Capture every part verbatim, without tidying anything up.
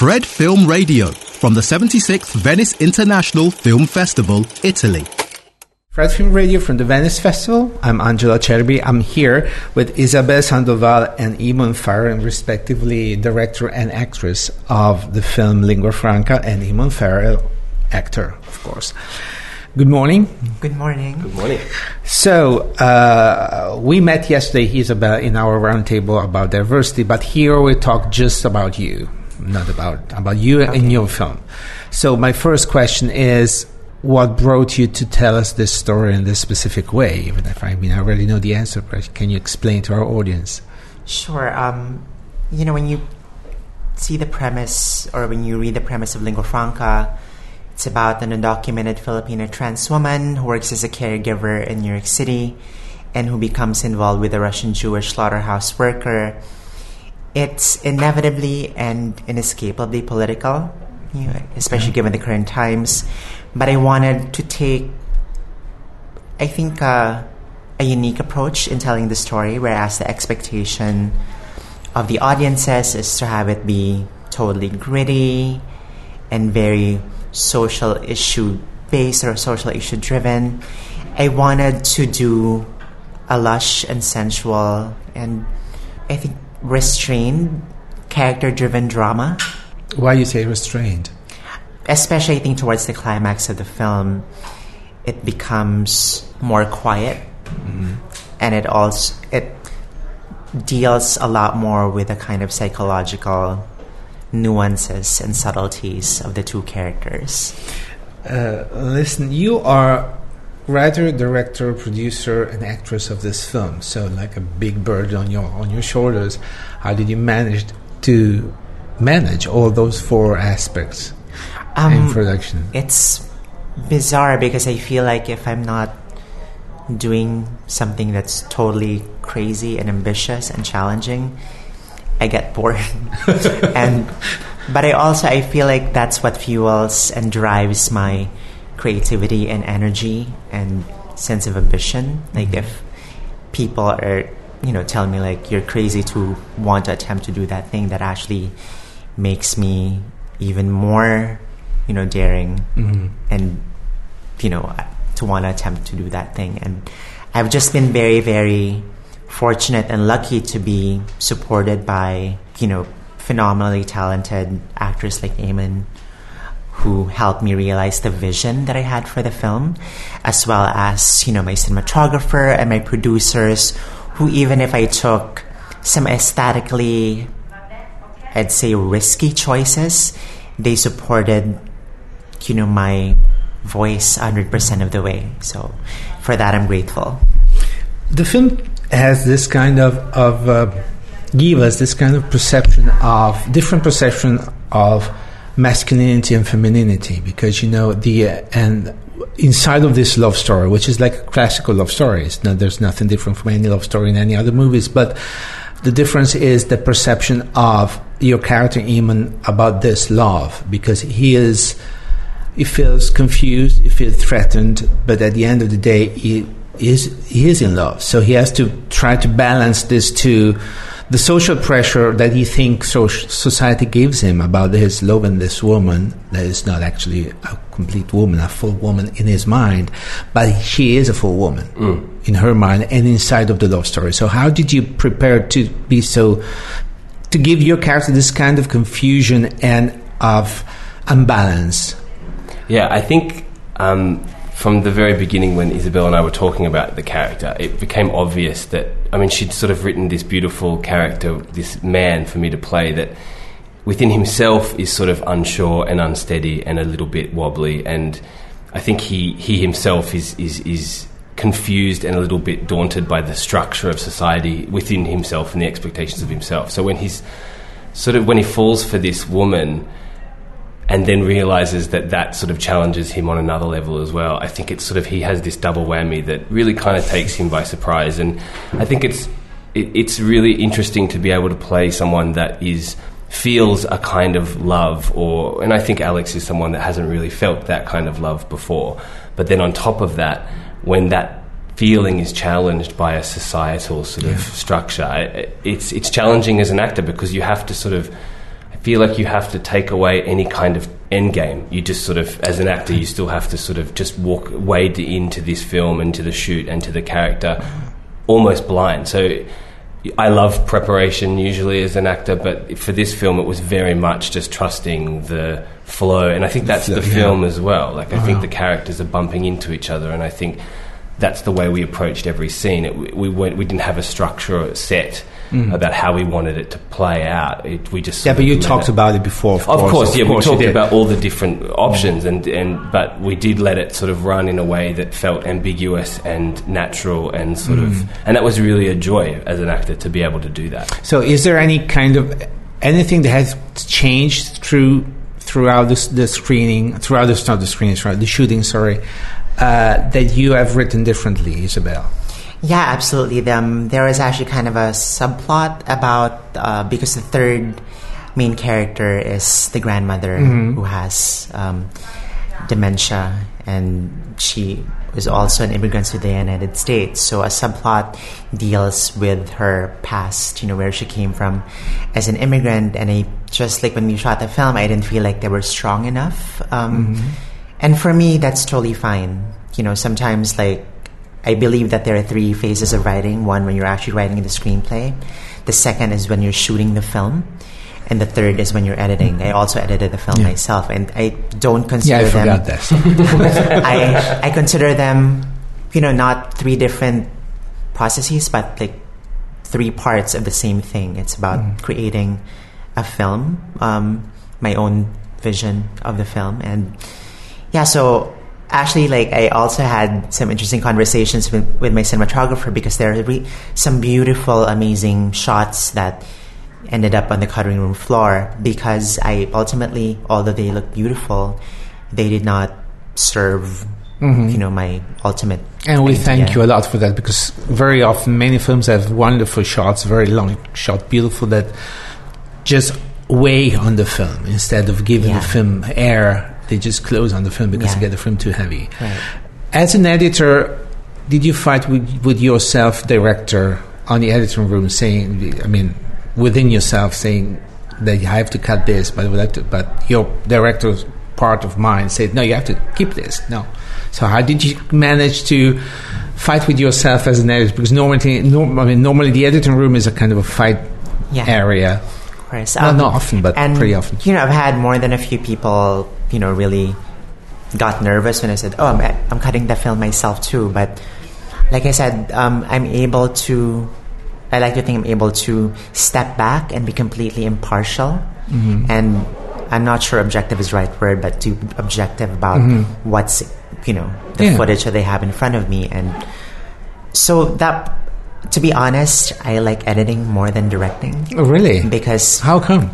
Fred Film Radio from the seventy-sixth Venice International Film Festival, Italy. Fred Film Radio from the Venice Festival. I'm Angelo Cerbi. I'm here with Isabel Sandoval and Eamon Farrell, respectively director and actress of the film Lingua Franca, and Eamon Farrell, actor, of course. Good morning. Good morning. Good morning. So, uh, we met yesterday, Isabel, in our roundtable about diversity, but here we talk just about you, not about, about you okay. and your film. So my first question is, what brought you to tell us this story in this specific way? Even if I mean I already know the answer, but can you explain to our audience? Sure. Um, you know, when you see the premise or when you read the premise of Lingua Franca, it's about an undocumented Filipino trans woman who works as a caregiver in New York City and who becomes involved with a Russian Jewish slaughterhouse worker. It's inevitably and inescapably political, you know, especially mm-hmm. given the current times. But I wanted to take, I think, uh, a unique approach in telling the story, whereas the expectation of the audiences is to have it be totally gritty and very social issue based or social issue driven. I wanted to do a lush and sensual and, I think, restrained, character-driven drama. Why you say restrained? Especially, I think, towards the climax of the film, it becomes more quiet, mm-hmm. and it also it deals a lot more with the kind of psychological nuances and subtleties of the two characters. Uh, listen, you are writer, director, producer, and actress of this film, so like a big bird on your on your shoulders. How did you manage to manage all those four aspects? Um, in production? It's bizarre because I feel like if I'm not doing something that's totally crazy and ambitious and challenging, I get bored. and but I also I feel like that's what fuels and drives my creativity and energy and sense of ambition. Like mm-hmm. if people are, you know, telling me like you're crazy to want to attempt to do that thing, that actually makes me even more, you know, daring mm-hmm. and, you know, to want to attempt to do that thing. And I've just been very, very fortunate and lucky to be supported by, you know, phenomenally talented actors like Eamon, who helped me realize the vision that I had for the film, as well as, you know, my cinematographer and my producers, who even if I took some aesthetically, I'd say, risky choices, they supported, you know, my voice one hundred percent of the way. So for that, I'm grateful. The film has this kind of, of uh, give us this kind of perception of, different perception of masculinity and femininity, because, you know, the, uh, and inside of this love story, which is like a classical love story, it's not, there's nothing different from any love story in any other movies, but the difference is the perception of your character, Eamon, about this love, because he is, he feels confused, he feels threatened, but at the end of the day, he is, he is in love. So he has to try to balance this to the social pressure that he thinks society gives him about his love and this woman that is not actually a complete woman, a full woman in his mind, but she is a full woman mm. in her mind and inside of the love story. So how did you prepare to be so, to give your character this kind of confusion and of imbalance? Yeah, I think um, from the very beginning when Isabel and I were talking about the character, it became obvious that, I mean, she'd sort of written this beautiful character, this man for me to play that within himself is sort of unsure and unsteady and a little bit wobbly. And I think he, he himself is, is, is confused and a little bit daunted by the structure of society within himself and the expectations of himself. So when he's sort of, when he falls for this woman and then realizes that that sort of challenges him on another level as well, I think it's sort of, he has this double whammy that really kind of takes him by surprise. And I think it's it, it's really interesting to be able to play someone that is feels a kind of love, or and I think Alex is someone that hasn't really felt that kind of love before. But then on top of that, when that feeling is challenged by a societal sort of yeah. structure, it, it's it's challenging as an actor, because you have to sort of, feel like you have to take away any kind of end game. You just sort of, as an actor, you still have to sort of just walk, wade into this film and to the shoot and to the character almost blind. So I love preparation usually as an actor, but for this film it was very much just trusting the flow, and I think that's the yeah. film as well. Like I Wow. think the characters are bumping into each other, and I think that's the way we approached every scene. It, we went, we didn't have a structure set mm. about how we wanted it to play out. It, we just yeah, but you let talked it. about it before. Of, Of course, course, of yeah, course we you talked did. about all the different options, and, and but we did let it sort of run in a way that felt ambiguous and natural, and sort Mm. of, and that was really a joy as an actor to be able to do that. So, is there any kind of anything that has changed through throughout the, the screening, throughout the not the screening, sorry, the shooting, sorry, uh, that you have written differently, Isabel? Yeah, absolutely. Um, there was actually kind of a subplot about uh, because the third main character is the grandmother Mm-hmm. who has um, dementia, and she is also an immigrant to the United States. So a subplot deals with her past, you know, where she came from as an immigrant. And I just like when we shot the film, I didn't feel like they were strong enough. Um, Mm-hmm. And for me, that's totally fine. You know, sometimes like I believe that there are three phases of writing. One, when you're actually writing the screenplay. The second is when you're shooting the film. And the third is when you're editing. I also edited the film Yeah. myself, and I don't Yeah, consider I them. forgot that. I I consider them, you know, not three different processes, but like three parts of the same thing. It's about Mm. creating a film, um, my own vision of the film, and yeah. So actually, like I also had some interesting conversations with, with my cinematographer, because there are re- some beautiful, amazing shots that ended up on the cutting room floor, because I ultimately, although they look beautiful, they did not serve, Mm-hmm. you know, my ultimate. And we idea. thank you a lot for that, because very often many films have wonderful shots, very long shot, beautiful, that just weigh on the film instead of giving Yeah. the film air. They just close on the film because Yeah. they get the film too heavy. Right. As an editor, did you fight with, with yourself, director, on the editing room, saying, I mean, within yourself, saying that you have to cut this, but would have to, but your director's part of mind said, no, you have to keep this. No. So how did you manage to fight with yourself as an editor? Because normally, norm, I mean, normally the editing room is a kind of a fight Yeah. area. Of course. Well, not often, but and, pretty often. You know, I've had more than a few people, you know, really got nervous when I said, oh, I'm, I'm cutting the film myself too. But like I said, um, I'm able to, I like to think I'm able to step back and be completely impartial. Mm-hmm. And I'm not sure objective is the right word, but to be objective about Mm-hmm. what's, you know, the Yeah. footage that they have in front of me. And so that, to be honest, I like editing more than directing. Oh, really? Because How come?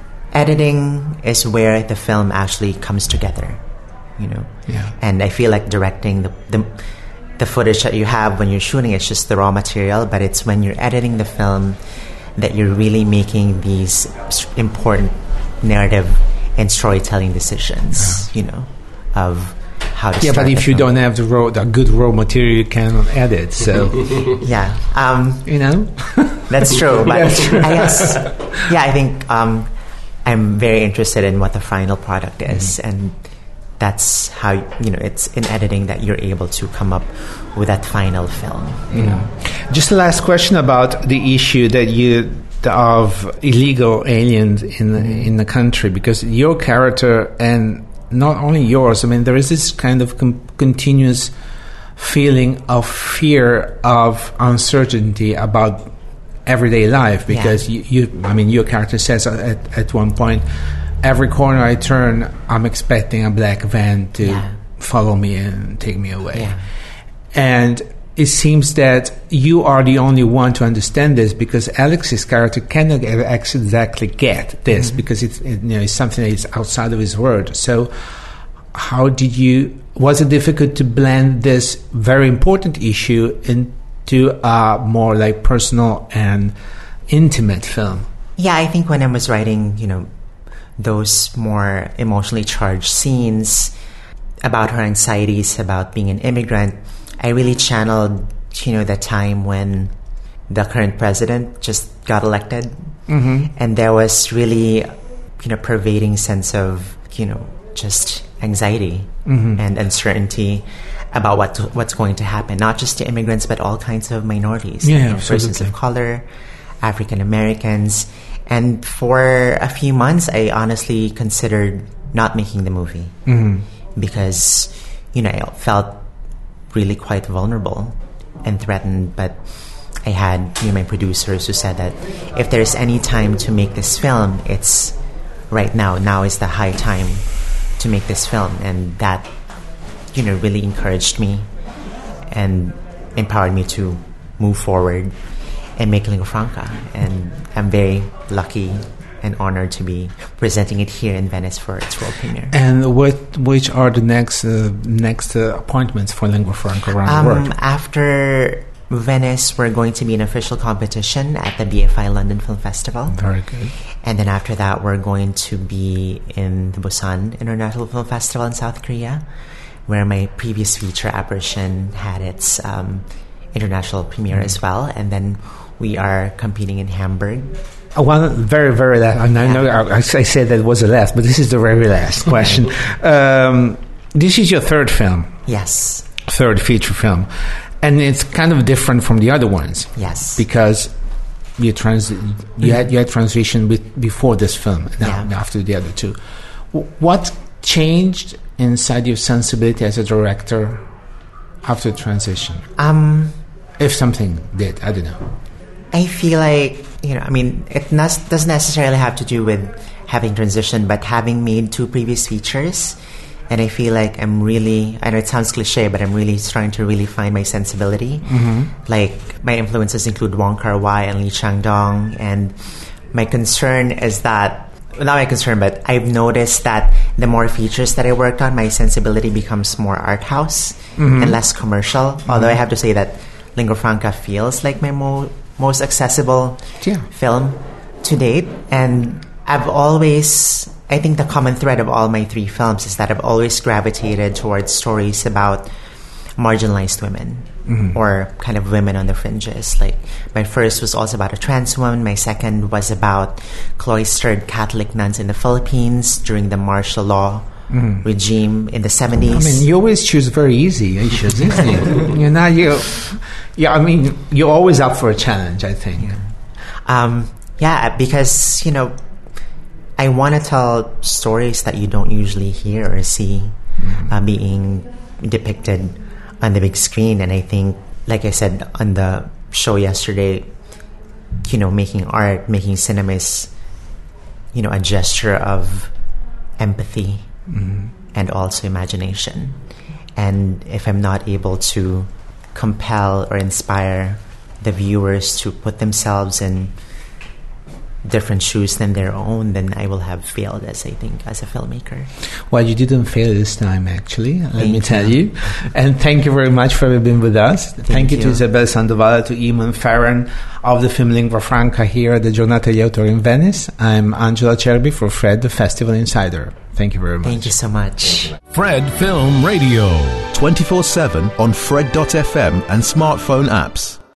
editing is where the film actually comes together, you know. Yeah. And I feel like directing the, the the footage that you have when you're shooting, it's just the raw material, but it's when you're editing the film that you're really making these s- important narrative and storytelling decisions, you know, of how to Yeah, start but if the you film. don't have the raw, the good raw material, you cannot edit. So, Yeah. Um, you know. That's true, but That's true. I guess, yeah, I think um, I'm very interested in what the final product is, Mm-hmm. and that's how, you know, it's in editing that you're able to come up with that final film. You know, Just the last question about the issue that you of illegal aliens in the, in the country, because your character, and not only yours, I mean, there is this kind of com- continuous feeling of fear, of uncertainty about everyday life, because Yeah. you, you, I mean, your character says at, at one point, every corner I turn, I'm expecting a black van to Yeah. follow me and take me away. Yeah. And it seems that you are the only one to understand this, because Alex's character cannot exactly get this, Mm-hmm. because it's, it, you know, it's something that is outside of his world. So how did you, was it difficult to blend this very important issue into a more like personal and intimate film? Yeah, I think when I was writing, you know, those more emotionally charged scenes about her anxieties about being an immigrant, I really channeled, you know, the time when the current president just got elected. Mm-hmm. And there was really you know, pervading sense of, you know, just anxiety Mm-hmm. and uncertainty about what to, what's going to happen, not just to immigrants, but all kinds of minorities, Yeah, you know, persons absolutely. of color, African Americans. And for a few months, I honestly considered not making the movie Mm-hmm. because, you know, I felt really quite vulnerable and threatened. But I had, you know, my producers who said that if there's any time to make this film, it's right now. Now is the high time to make this film. And that, you know, really encouraged me and empowered me to move forward and make Lingua Franca. And I'm very lucky and honored to be presenting it here in Venice for its world premiere. And what, which are the next uh, next uh, appointments for Lingua Franca around Um, the world? after Venice, we're going to be in official competition at the B F I London Film Festival. Very good. And then after that, we're going to be in the Busan International Film Festival in South Korea, where my previous feature, Apparition, had its um, international premiere as well. And then we are competing in Hamburg. Uh, One very, very last. And I know I, I said that was the last, but this is the very last question. um, this is your third film, Yes, third feature film, and it's kind of different from the other ones yes. because you trans you had you had transition with, before this film, now Yeah. after the other two. W- What changed inside your sensibility as a director after transition? Um, If something did, I don't know. I feel like, you know, I mean, it nas- doesn't necessarily have to do with having transitioned, but having made two previous features. And I feel like I'm really, I know it sounds cliche, but I'm really trying to really find my sensibility. Like, my influences include Wong Kar-wai and Lee Chang-dong. And my concern is that, well, not my concern, but I've noticed that the more features that I worked on, my sensibility becomes more art house and less commercial. Although I have to say that Lingua Franca feels like my mo- most accessible Yeah. film to date. And I've always, I think the common thread of all my three films is that I've always gravitated towards stories about marginalized women or kind of women on the fringes. Like, my first was also about a trans woman. My second was about cloistered Catholic nuns in the Philippines during the martial law regime in the seventies. I mean, you always choose very easy issues, isn't it? You're not you. Yeah, I mean, you're always up for a challenge, I think. Um, yeah, because, you know, I want to tell stories that you don't usually hear or see uh, being depicted on the big screen. And I think, like I said on the show yesterday, you know, making art, making cinema is, you know, a gesture of empathy and also imagination. And if I'm not able to compel or inspire the viewers to put themselves in different shoes than their own, then I will have failed, as I think, as a filmmaker. Well, you didn't fail this time, actually. Let Thank me you. tell you. And thank you very much for having been with us. Thank, Thank you to you. Isabel Sandoval, to Eamon Farron of the film Lingua Franca here at the Giornata degli Autori in Venice. I'm Angela Cerbi for Fred, the Festival Insider. Thank you very much. Thank you so much. Fred Film Radio. twenty-four seven on Fred dot f m and smartphone apps.